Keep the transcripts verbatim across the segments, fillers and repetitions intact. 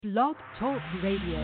Blog Talk Radio.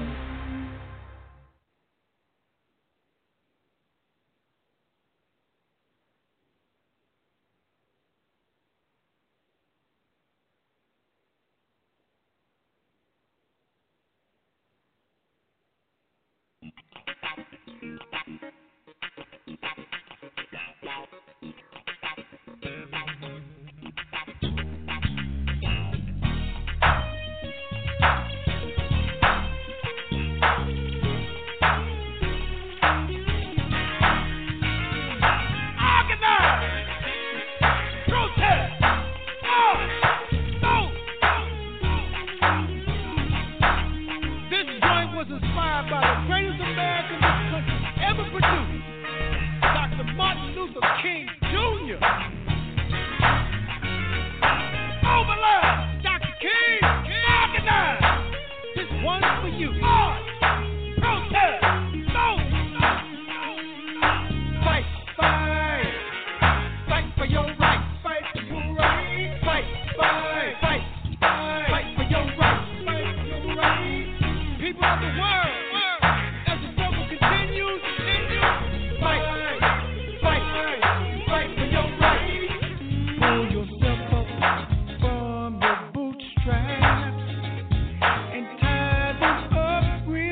And tie them up with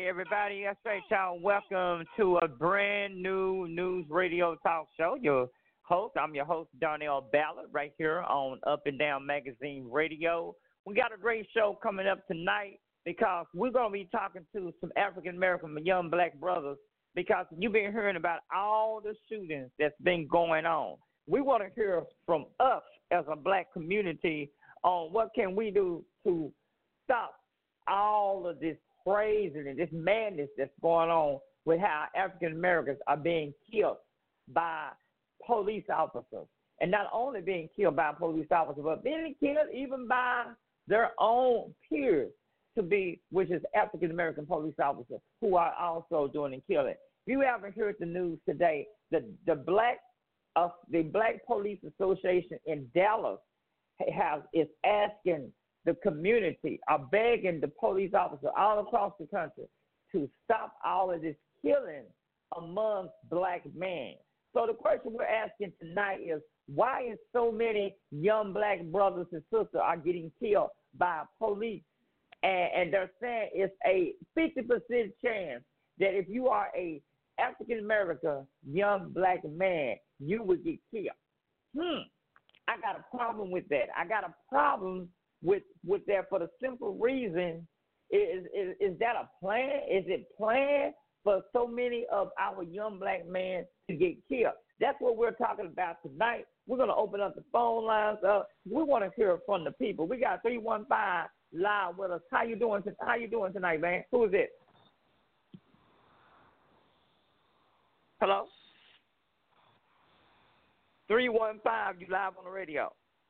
Hey, everybody. That's right, y'all. Welcome to a brand new news radio talk show. Your host, I'm your host, Darnell Ballard, right here on Up and Down Magazine Radio. We got a great show coming up tonight because we're going to be talking to some African-American young black brothers because you've been hearing about all the shootings that's been going on. We want to hear from us as a black community on what can we do to stop all of this craziness, this madness that's going on with how African Americans are being killed by police officers. And not only being killed by police officers, but being killed even by their own peers to be, which is African American police officers who are also doing the killing. If you haven't heard the news today, the the black uh, the Black Police Association in Dallas has is asking the community, are begging the police officers all across the country to stop all of this killing among black men. So the question we're asking tonight is, why is so many young black brothers and sisters are getting killed by police? And, and they're saying it's a fifty percent chance that if you are a African American young black man, you would get killed. Hmm. I got a problem with that. I got a problem with with that for the simple reason, is, is is that a plan? Is it planned for so many of our young black men to get killed? That's what we're talking about tonight. We're going to open up the phone lines up. We want to hear from the people. We got three one five live with us. How you doing? How you doing tonight, man? Who is it? Hello? three one five, you live on the radio.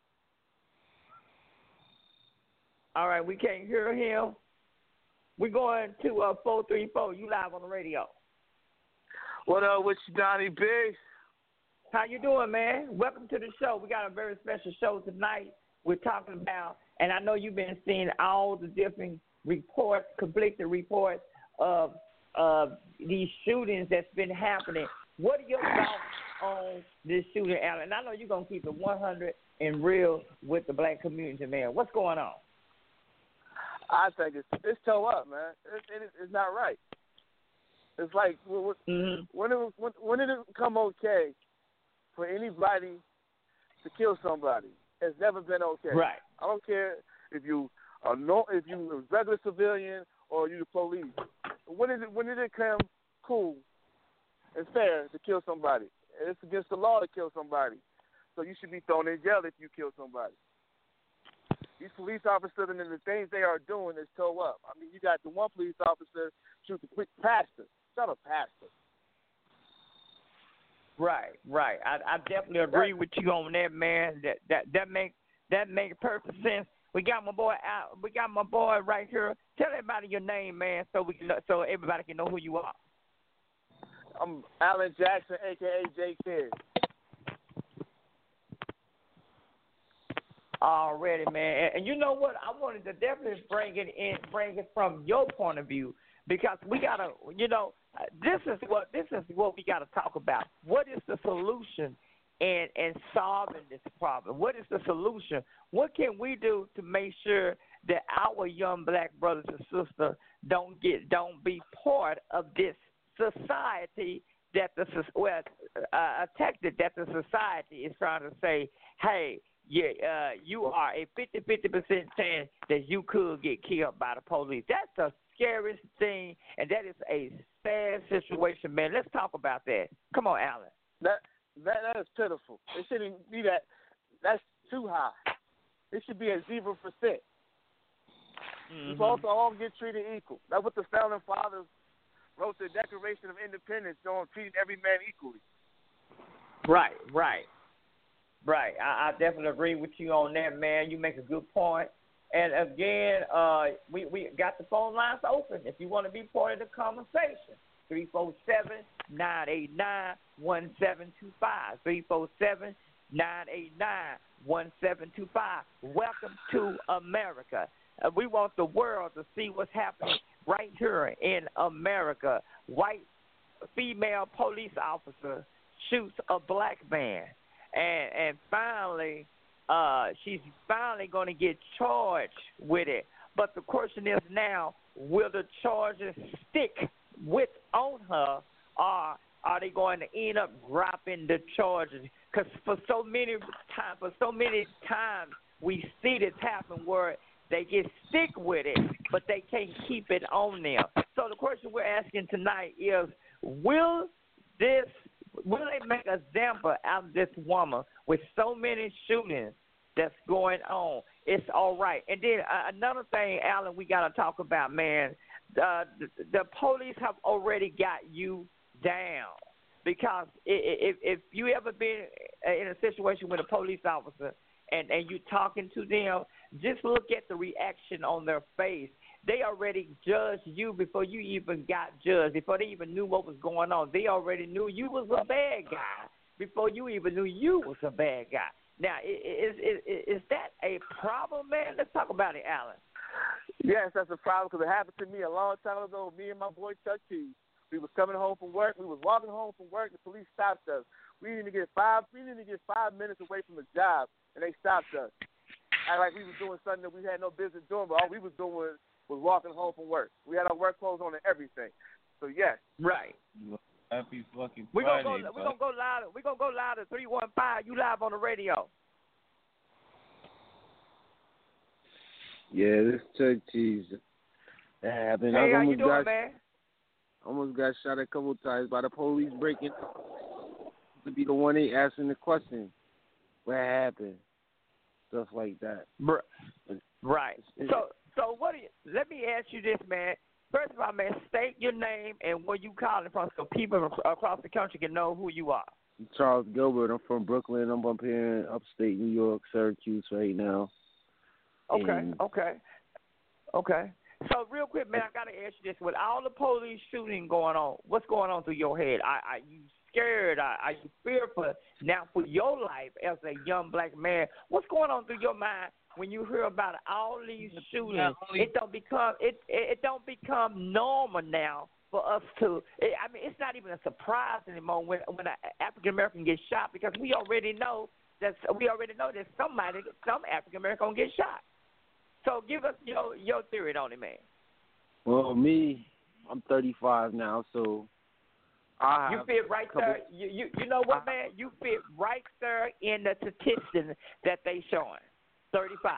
All right, we can't hear him. We're going to uh, four three four, you live on the radio. What up with you, Donnie B? How you doing, man? Welcome to the show. We got a very special show tonight. We're talking about, and I know you've been seeing all the different reports, conflicting reports of uh, these shootings that's been happening. What are your thoughts on this shooting, Alan? And I know you're going to keep it one hundred and real with the black community, man. What's going on? I think it's it's toe up, man. It, it, it's not right. It's like when mm-hmm. when, it, when when did it become okay for anybody to kill somebody? It's never been okay. Right. I don't care if you are no, if you a regular civilian or you the police. When did it when did it come cool and fair to kill somebody? It's against the law to kill somebody. So you should be thrown in jail if you kill somebody. These police officers and the things they are doing is toe up. I mean, you got the one police officer shoot the quick pastor. Shut up, pastor. Right, right. I, I definitely agree with you on that, man. That that that makes that makes perfect sense. We got my boy out. We got my boy right here. Tell everybody your name, man, so we can so everybody can know who you are. I'm Alan Jackson, aka J Kid. Already, man, and, and you know what? I wanted to definitely bring it in, bring it from your point of view, because we gotta, you know, this is what this is what we gotta talk about. What is the solution in in solving this problem? What is the solution? What can we do to make sure that our young black brothers and sisters don't get don't be part of this society that the well uh, a tactic that the society is trying to say, hey. Yeah, uh, you are a fifty percent chance that you could get killed by the police. That's the scariest thing, and that is a sad situation, man. Let's talk about that. Come on, Alan. That that that is pitiful. It shouldn't be that. That's too high. It should be at zero percent. Mm-hmm. We're supposed to all get treated equal. That's what the founding fathers wrote the Declaration of Independence on, treating every man equally. Right, right. Right, I, I definitely agree with you on that, man. You make a good point. And again, uh, we, we got the phone lines open if you want to be part of the conversation. three four seven, nine eight nine, one seven two five. three four seven, nine eight nine, one seven two five. Welcome to America. Uh, we want the world to see what's happening right here in America. White female police officer shoots a black man. And and finally, uh, she's finally going to get charged with it. But the question is now, will the charges stick with on her, or are they going to end up dropping the charges? Because for so many times, for so many times, we see this happen where they get stick with it, but they can't keep it on them. So the question we're asking tonight is, will this, will they make an example out of this woman with so many shootings that's going on? It's all right. And then uh, another thing, Alan, we got to talk about, man, uh, the, the police have already got you down. Because if, if you ever been in a situation with a police officer and, and you talking to them, just look at the reaction on their face. They already judged you before you even got judged, before they even knew what was going on. They already knew you was a bad guy before you even knew you was a bad guy. Now, is, is, is that a problem, man? Let's talk about it, Alan. Yes, that's a problem because it happened to me a long time ago. Me and my boy Chuck T. We was coming home from work. We was walking home from work. The police stopped us. We didn't even get five. We didn't even get five minutes away from the job, and they stopped us. Act like we was doing something that we had no business doing, but all we was doing was, was walking home from work. We had our work clothes on and everything. So yes, right. Happy fucking we Friday. Gonna go, we gonna go live. We gonna go live at three one five. You live on the radio. Yeah, this Chuck Cheese. That happened. Hey, I how you almost doing, got, man? almost got shot a couple times by the police breaking to be the one they asking the question. What happened? Stuff like that. Right. So, so what? Do you, let me ask you this, man. First of all, man, state your name and where you calling from, so people across the country can know who you are. I'm Charles Gilbert. I'm from Brooklyn. I'm up here in upstate New York, Syracuse, right now. Okay. And okay. Okay. So real quick, man, I gotta ask you this: with all the police shooting going on, what's going on through your head? Are, are you scared? Are, are you fearful now for your life as a young black man? What's going on through your mind when you hear about all these shootings? It don't become it. It don't become normal now for us to. It, I mean, it's not even a surprise anymore when when an African American gets shot, because we already know that we already know that somebody, some African American, gonna get shot. So give us your your theory on it, man. Well, me, I'm thirty-five now, so I you have fit right couple, there. You, you you know what, man? You fit right there in the statistics that they showing. thirty-five.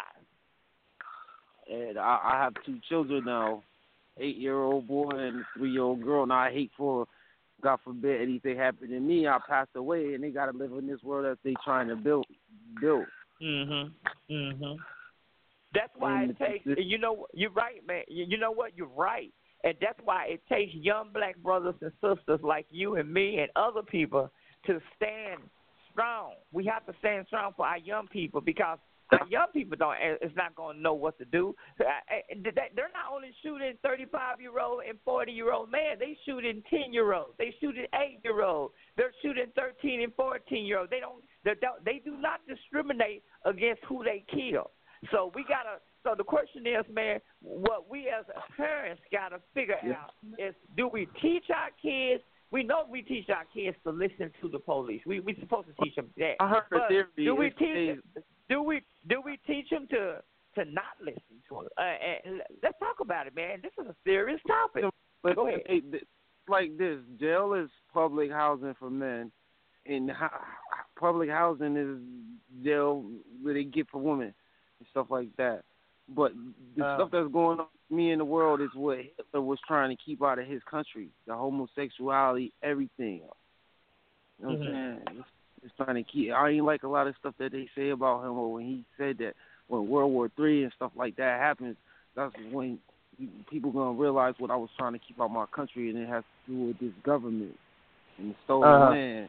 And I, I have two children now, eight-year-old boy and a three-year-old girl. And I hate for, God forbid, anything happen to me. I passed away, and they got to live in this world that they trying to build. build. Mhm. Mhm. That's why and it takes. You know, you're right, man. You, you know what? You're right, and that's why it takes young black brothers and sisters like you and me and other people to stand strong. We have to stand strong for our young people, because our young people don't. It's not going to know what to do. They're not only shooting thirty-five-year-old and forty-year-old man. They shooting ten-year-olds. They shooting eight-year-olds. They're shooting thirteen and fourteen-year-olds. They don't. They don't. They do not discriminate against who they kill. So we gotta. So the question is, man, what we as parents gotta figure yeah. out is: do we teach our kids? We know we teach our kids to listen to the police. We we supposed to teach them that. I heard the but theory. Do we it's, teach? it's, do we do we teach them to to not listen to it? Uh, and let's talk about it, man. This is a serious topic. But Go ahead. It, like this, jail is public housing for men, and ho- public housing is jail where they get for women and stuff like that. But the uh, stuff that's going on with me in the world is what Hitler was trying to keep out of his country. The homosexuality, everything. You know what mm-hmm. I'm saying? It's, it's trying to keep. I ain't like a lot of stuff that they say about him, or when he said that when World War Three and stuff like that happens, that's when people gonna realize what I was trying to keep out my country, and it has to do with this government and the stolen uh, land.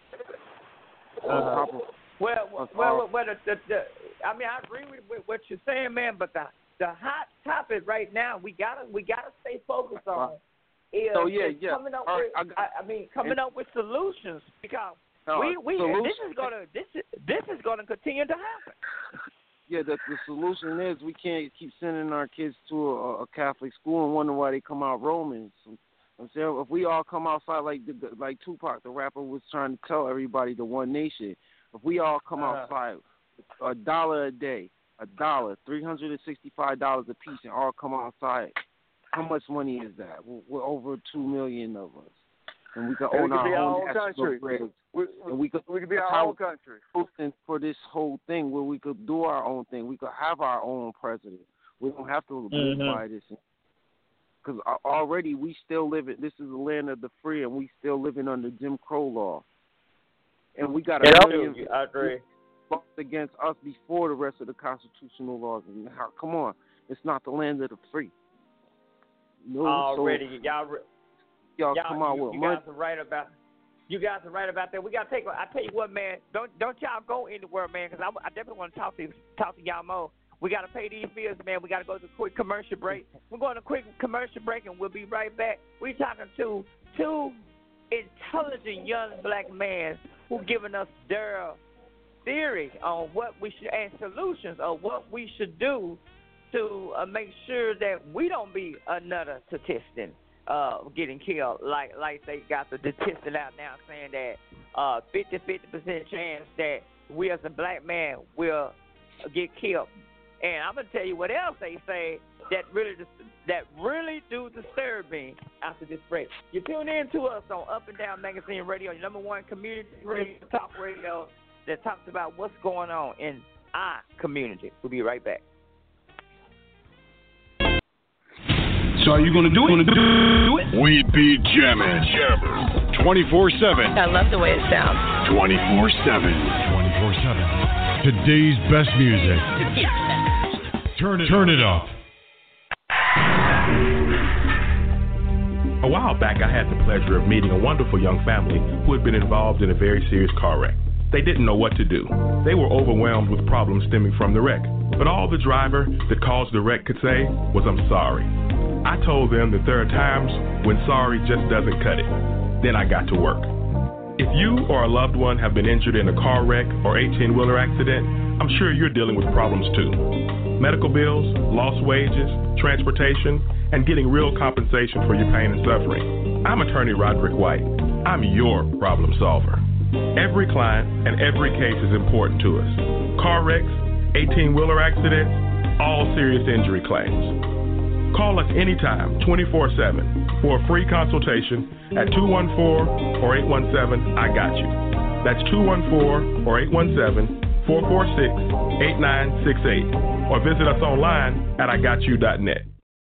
Uh, well, well, well, well the, the, the, I mean, I agree with, with what you're saying, man. But the the hot topic right now, we gotta we gotta stay focused on. Is, so yeah, is yeah. Coming up right, with, I, got, I, I mean, coming up with solutions, because uh, we we solution. this is gonna this is this is gonna continue to happen. Yeah, the, the solution is we can't keep sending our kids to a, a Catholic school and wonder why they come out Romans. I'm saying, if we all come outside like the, like Tupac, the rapper, was trying to tell everybody, the one nation. If we all come uh, outside, a dollar a day, a dollar, three hundred sixty-five dollars a piece, and all come outside. How much money is that? We're, we're over two million of us, and we can and own we could our be own our own country. We, and we could we could be our own country. For this whole thing, where we could do our own thing, we could have our own president. We don't have to live mm-hmm. by this. Because already we still live it. This is the land of the free, and we still living under Jim Crow law. And we got a yeah, million I agree. laws against us before the rest of the constitutional laws. And how, come on, it's not the land of the free. No, already, so, y'all, y'all, y'all come out you, with you money. guys are right about. You guys are right about that. We got to take. I tell you what, man. Don't don't y'all go anywhere, man. Because I, I definitely want to talk to talk to y'all more. We got to pay these bills, man. We got to go to a quick commercial break. We're going to a quick commercial break, and we'll be right back. We're talking to two intelligent young black men who giving us their theory on what we should and solutions of what we should do to uh, make sure that we don't be another statistic uh, getting killed. Like like they got the statistic out now saying that uh, fifty percent chance that we as a black man will get killed. And I'm gonna tell you what else they say that really that really do disturb me after this break. You tune in to us on Up and Down Magazine Radio, your number one community radio talk radio that talks about what's going on in our community. We'll be right back. So are you gonna do it? Do it? We be jamming, jamming, twenty-four seven. I love the way it sounds. twenty-four seven. twenty-four seven. Today's best music. Turn it, turn it up. A while back, I had the pleasure of meeting a wonderful young family who had been involved in a very serious car wreck. They didn't know what to do. They were overwhelmed with problems stemming from the wreck. But all the driver that caused the wreck could say was, "I'm sorry." I told them that there are times when sorry just doesn't cut it. Then I got to work. If you or a loved one have been injured in a car wreck or eighteen-wheeler accident, I'm sure you're dealing with problems too. Medical bills, lost wages, transportation, and getting real compensation for your pain and suffering. I'm attorney Roderick White. I'm your problem solver. Every client and every case is important to us. Car wrecks, eighteen-wheeler accidents, all serious injury claims. Call us anytime, twenty-four seven, for a free consultation at two one four, four eight one seven, I got you. That's two one four, four eight one seven, four four six, eight nine six eight. Or visit us online at I got you dot net.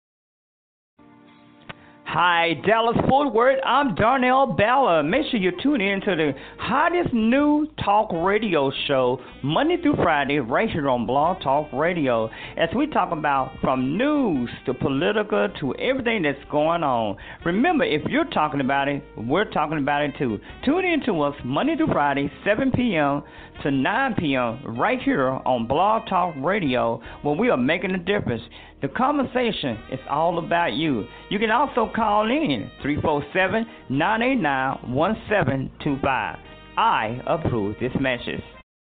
Hi, Dallas Fort Worth. I'm Darnell Balla. Make sure you tune in to the hottest new talk radio show Monday through Friday right here on Blog Talk Radio, as we talk about from news to political to everything that's going on. Remember, if you're talking about it, we're talking about it too. Tune in to us Monday through Friday, seven p.m. to nine p.m. right here on Blog Talk Radio, where we are making a difference. The conversation is all about you. You can also call in three four seven, nine eight nine, one seven two five. I approve this message.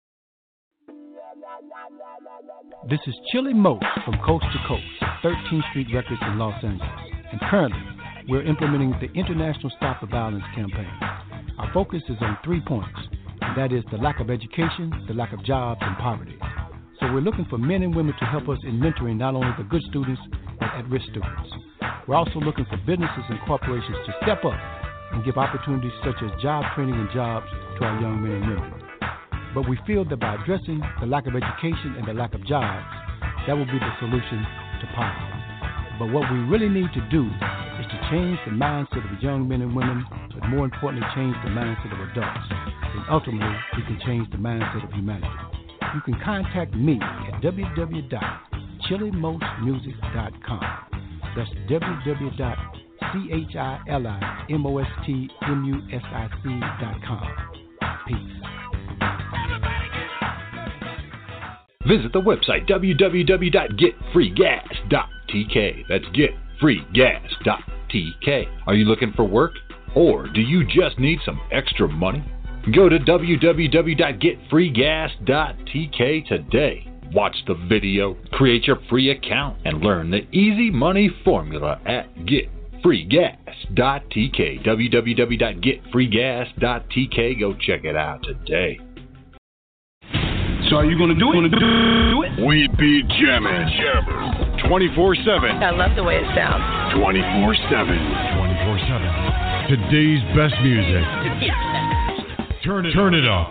This is Chili Mo from Coast to Coast, thirteenth Street Records in Los Angeles. And currently, we're implementing the International Stop the Violence campaign. Our focus is on three points, and that is the lack of education, the lack of jobs, and poverty. So we're looking for men and women to help us in mentoring not only the good students, but at-risk students. We're also looking for businesses and corporations to step up and give opportunities such as job training and jobs to our young men and women. But we feel that by addressing the lack of education and the lack of jobs, that will be the solution to poverty. But what we really need to do is to change the mindset of young men and women, but more importantly, change the mindset of adults. And ultimately, we can change the mindset of humanity. You can contact me at w w w dot chili most music dot com. That's w w w dot chili most music dot com. Peace. Visit the website w w w dot get free gas dot t k. That's get free gas dot t k. Are you looking for work? Or do you just need some extra money? Go to w w w dot get free gas dot t k today. Watch the video, create your free account, and learn the easy money formula at get free gas dot t k. w w w dot get free gas dot t k. Go check it out today. So are you going to do it? Gonna do it? We be jamming. twenty-four seven. I love the way it sounds. twenty-four seven. twenty-four seven. Today's best music. Turn it, Turn it up.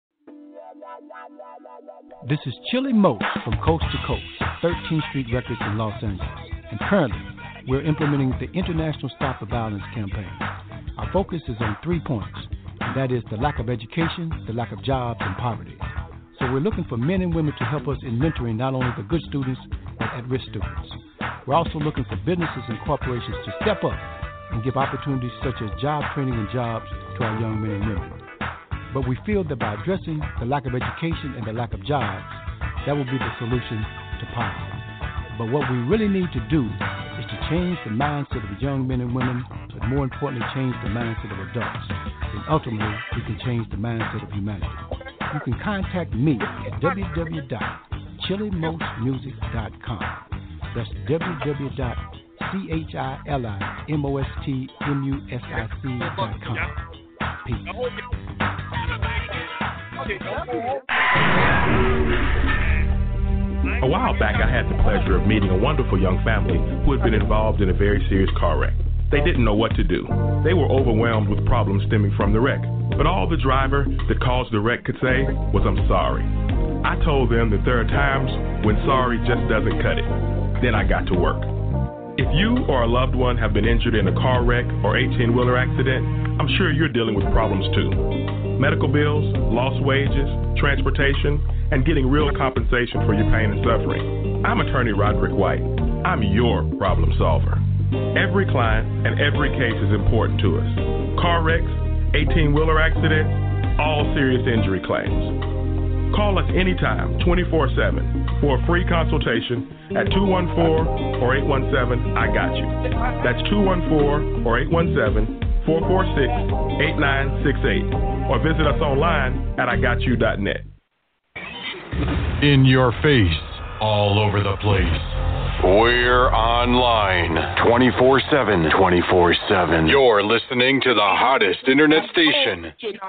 This is Chili Mo from Coast to Coast, thirteenth Street Records in Los Angeles. And currently, we're implementing the International Stop the Violence campaign. Our focus is on three points, and that is the lack of education, the lack of jobs, and poverty. So we're looking for men and women to help us in mentoring not only the good students, but at-risk students. We're also looking for businesses and corporations to step up and give opportunities such as job training and jobs to our young men and women. But we feel that by addressing the lack of education and the lack of jobs, that will be the solution to poverty. But what we really need to do is to change the mindset of young men and women, but more importantly, change the mindset of adults. And ultimately, we can change the mindset of humanity. You can contact me at w w w dot chili most music dot com. That's w w w dot chili most music dot com. Peace. A while back, I had the pleasure of meeting a wonderful young family who had been involved in a very serious car wreck. They didn't know what to do. They were overwhelmed with problems stemming from the wreck. But all the driver that caused the wreck could say was, "I'm sorry." I told them that there are times when sorry just doesn't cut it. Then I got to work. If you or a loved one have been injured in a car wreck or eighteen-wheeler accident, I'm sure you're dealing with problems too. Medical bills, lost wages, transportation, and getting real compensation for your pain and suffering. I'm attorney Roderick White. I'm your problem solver. Every client and every case is important to us. Car wrecks, eighteen-wheeler accidents, all serious injury claims. Call us anytime, twenty-four seven, for a free consultation at two one four or eight one seven, I got you. That's two one four or eight one seven, four four six, eight nine six eight. Or visit us online at I got you dot net. In your face, all over the place. We're online twenty-four seven. twenty-four seven. You're listening to the hottest internet station.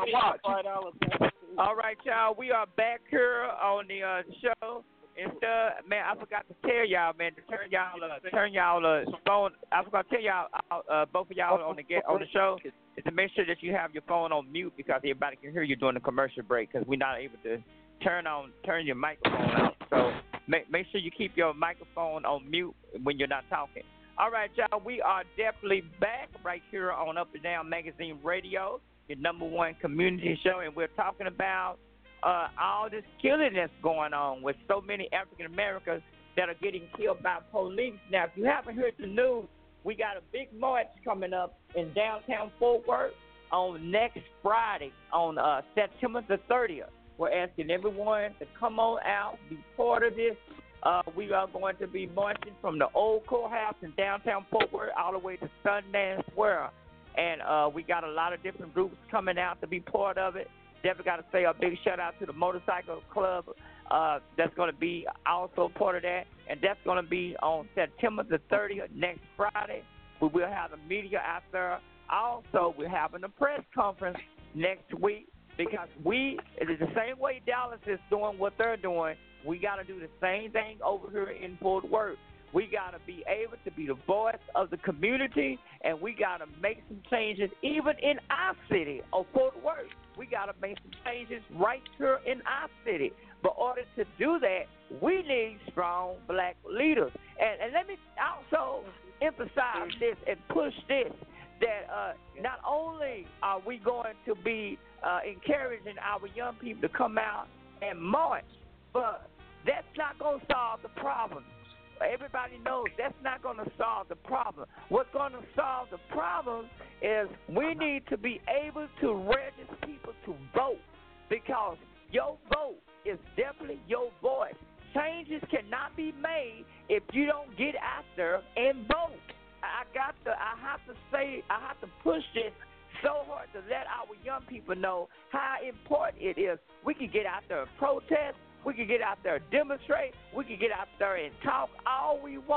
All right, y'all. We are back here on the uh, show. And stuff, man, I forgot to tell y'all, man, to turn y'all, uh, turn y'all uh, phone. I forgot to tell y'all, uh, both of y'all on the get on the show, is to make sure that you have your phone on mute because everybody can hear you during the commercial break because we're not able to turn on, turn your microphone out. So make make sure you keep your microphone on mute when you're not talking. All right, y'all, we are definitely back right here on Up and Down Magazine Radio, your number one community show, and we're talking about Uh, all this killing that's going on with so many African Americans that are getting killed by police. Now, if you haven't heard the news, we got a big march coming up in downtown Fort Worth on next Friday, on uh, September the thirtieth. We're asking everyone to come on out, be part of this. Uh, we are going to be marching from the old courthouse in downtown Fort Worth all the way to Sundance Square. And uh, we got a lot of different groups coming out to be part of it. Definitely got to say a big shout out to the Motorcycle Club uh, that's going to be also part of that. And that's going to be on September the thirtieth, next Friday. We will have the media out there. Also, we're having a press conference next week because we, it is the same way Dallas is doing what they're doing. We got to do the same thing over here in Fort Worth. We got to be able to be the voice of the community, and we got to make some changes even in our city of Fort Worth. We got to make some changes right here in our city. But in order to do that, we need strong black leaders. And, and let me also emphasize this and push this, that uh, not only are we going to be uh, encouraging our young people to come out and march, but that's not going to solve the problem. Everybody knows that's not going to solve the problem. What's going to solve the problem is we need to be able to register people to vote because your vote is definitely your voice. Changes cannot be made if you don't get out there and vote. I got to, I have to say, I have to push this so hard to let our young people know how important it is. We can get out there and protest. We can get out there and demonstrate. We can get out there and talk all we want.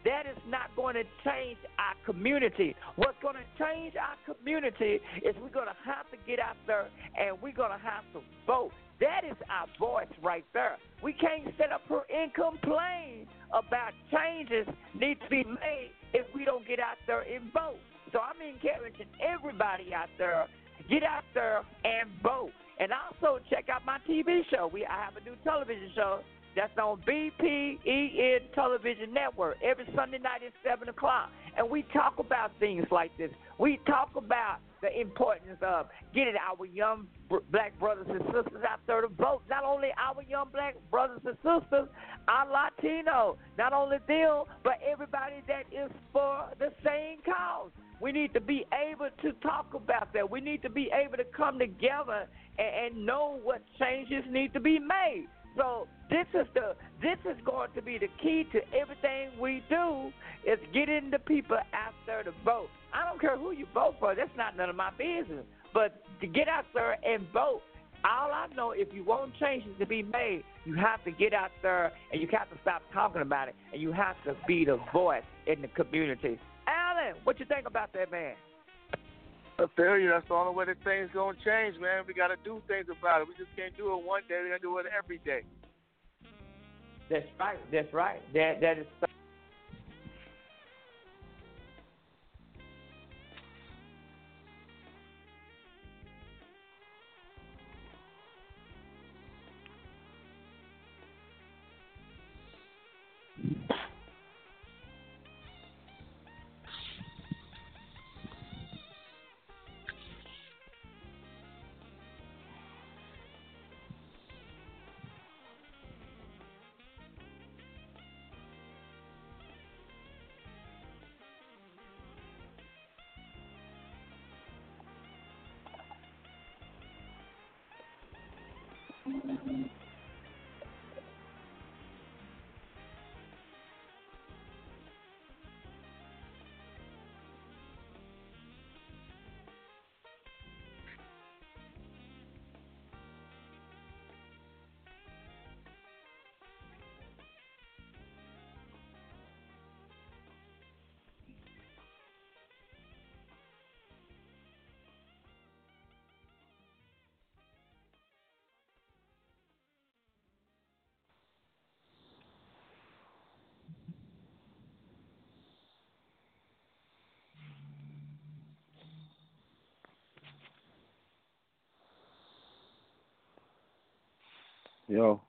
that is not going to change our community. What's going to change our community is we're going to have to get out there and we're going to have to vote. That is our voice right there. We can't sit up here and complain about changes need to be made if we don't get out there and vote. So I'm encouraging everybody out there to get out there and vote. And also check out my T V show. We I have a new television show that's on B P E N Television Network every Sunday night at seven o'clock. And we talk about things like this. We talk about the importance of getting our young black brothers and sisters out there to vote. Not only our young black brothers and sisters, our Latino, not only them, but everybody that is for the same cause. We need to be able to talk about that. We need to be able to come together and, and know what changes need to be made. So this is the this is going to be the key to everything we do is getting the people out there to vote. I don't care who you vote for. That's not none of my business. But to get out there and vote, all I know, if you want changes to be made, you have to get out there and you have to stop talking about it, and you have to be the voice in the community. Alan, what you think about that, man? I tell you, that's the only way that things gonna change, man. We gotta do things about it. We just can't do it one day. We gotta do it every day. That's right. That's right. That that is. So- Yo.